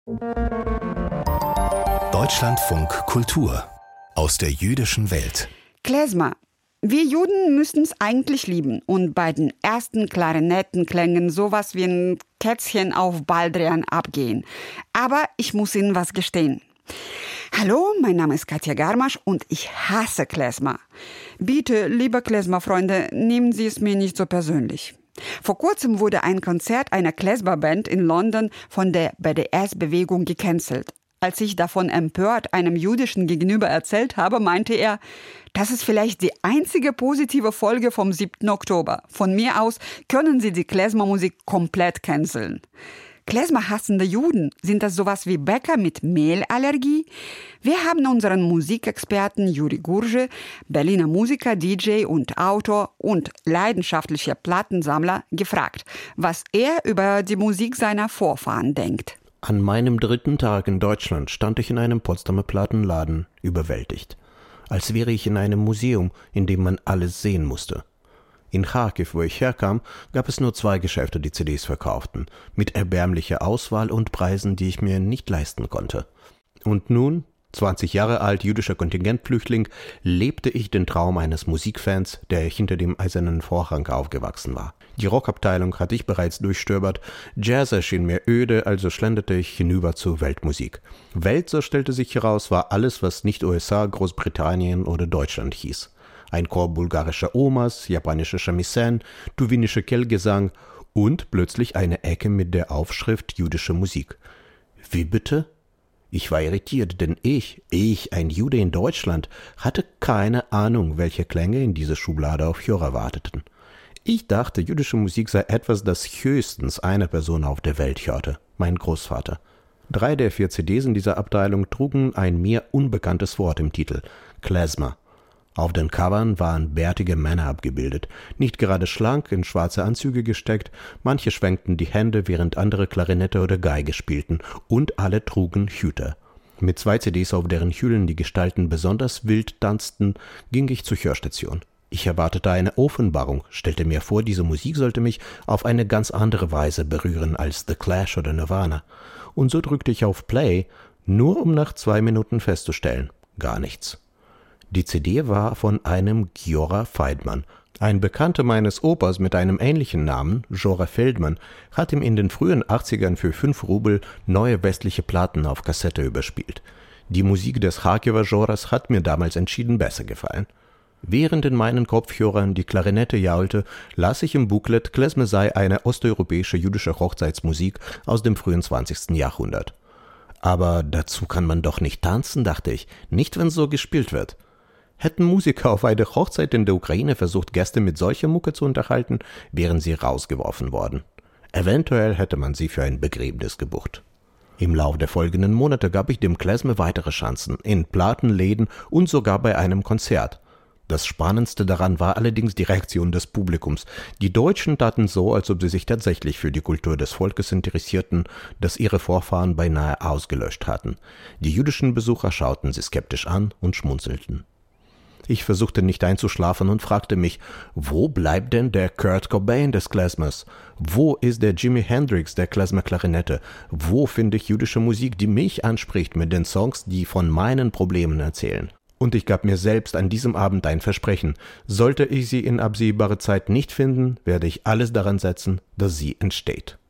Deutschlandfunk Kultur aus der jüdischen Welt. Klezmer. Wir Juden müssten es eigentlich lieben und bei den ersten Klarinettenklängen sowas wie ein Kätzchen auf Baldrian abgehen. Aber ich muss Ihnen was gestehen. Hallo, mein Name ist Katja Garmasch und ich hasse Klezmer. Bitte, liebe Klezmer-Freunde, nehmen Sie es mir nicht so persönlich. Vor kurzem wurde ein Konzert einer Klezmer-Band in London von der BDS-Bewegung gecancelt. Als ich davon empört einem Jüdischen gegenüber erzählt habe, meinte er, das ist vielleicht die einzige positive Folge vom 7. Oktober. Von mir aus können Sie die Klezmer-Musik komplett canceln. Klezmer-hassende Juden, sind das sowas wie Bäcker mit Mehlallergie? Wir haben unseren Musikexperten Juri Gurje, Berliner Musiker, DJ und Autor und leidenschaftlicher Plattensammler, gefragt, was er über die Musik seiner Vorfahren denkt. An meinem 3. Tag in Deutschland stand ich in einem Potsdamer Plattenladen, überwältigt. Als wäre ich in einem Museum, in dem man alles sehen musste. In Charkiw, wo ich herkam, gab es nur 2 Geschäfte, die CDs verkauften, mit erbärmlicher Auswahl und Preisen, die ich mir nicht leisten konnte. Und nun, 20 Jahre alt, jüdischer Kontingentflüchtling, lebte ich den Traum eines Musikfans, der hinter dem eisernen Vorhang aufgewachsen war. Die Rockabteilung hatte ich bereits durchstöbert, Jazz erschien mir öde, also schlenderte ich hinüber zur Weltmusik. Welt, so stellte sich heraus, war alles, was nicht USA, Großbritannien oder Deutschland hieß. Ein Chor bulgarischer Omas, japanische Shamisen, tuwinische Kehlgesang und plötzlich eine Ecke mit der Aufschrift jüdische Musik. Wie bitte? Ich war irritiert, denn ich, ein Jude in Deutschland, hatte keine Ahnung, welche Klänge in dieser Schublade auf Hörer warteten. Ich dachte, jüdische Musik sei etwas, das höchstens eine Person auf der Welt hörte, mein Großvater. 3 der 4 CDs in dieser Abteilung trugen ein mir unbekanntes Wort im Titel, Klezmer. Auf den Covern waren bärtige Männer abgebildet, nicht gerade schlank, in schwarze Anzüge gesteckt, manche schwenkten die Hände, während andere Klarinette oder Geige spielten, und alle trugen Hüte. Mit 2 CDs, auf deren Hüllen die Gestalten besonders wild tanzten, ging ich zur Hörstation. Ich erwartete eine Offenbarung, stellte mir vor, diese Musik sollte mich auf eine ganz andere Weise berühren als The Clash oder Nirvana. Und so drückte ich auf Play, nur um nach 2 Minuten festzustellen, gar nichts. Die CD war von einem Giora Feldman. Ein Bekannter meines Opas mit einem ähnlichen Namen, Jora Feldman, hat ihm in den frühen 80ern für 5 Rubel neue westliche Platten auf Kassette überspielt. Die Musik des Charkiwer Joras hat mir damals entschieden besser gefallen. Während in meinen Kopfhörern die Klarinette jaulte, las ich im Booklet, Klezmer sei eine osteuropäische jüdische Hochzeitsmusik aus dem frühen 20. Jahrhundert. Aber dazu kann man doch nicht tanzen, dachte ich, nicht wenn so gespielt wird. Hätten Musiker auf einer Hochzeit in der Ukraine versucht, Gäste mit solcher Mucke zu unterhalten, wären sie rausgeworfen worden. Eventuell hätte man sie für ein Begräbnis gebucht. Im Lauf der folgenden Monate gab ich dem Klezmer weitere Chancen, in Plattenläden und sogar bei einem Konzert. Das Spannendste daran war allerdings die Reaktion des Publikums. Die Deutschen taten so, als ob sie sich tatsächlich für die Kultur des Volkes interessierten, das ihre Vorfahren beinahe ausgelöscht hatten. Die jüdischen Besucher schauten sie skeptisch an und schmunzelten. Ich versuchte nicht einzuschlafen und fragte mich, wo bleibt denn der Kurt Cobain des Klezmers? Wo ist der Jimi Hendrix der Klezmer-Klarinette? Wo finde ich jüdische Musik, die mich anspricht mit den Songs, die von meinen Problemen erzählen? Und ich gab mir selbst an diesem Abend ein Versprechen. Sollte ich sie in absehbarer Zeit nicht finden, werde ich alles daran setzen, dass sie entsteht.